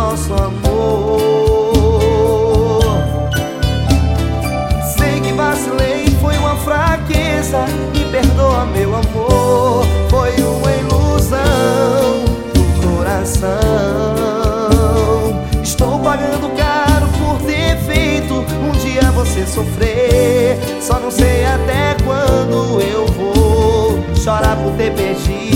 nosso amor. Sei que vacilei, foi uma fraqueza, me perdoa meu amor. Foi uma ilusão do coração. Estou pagando caro por ter feito um dia você sofrer. Só não sei até quando eu vou chorar por ter perdido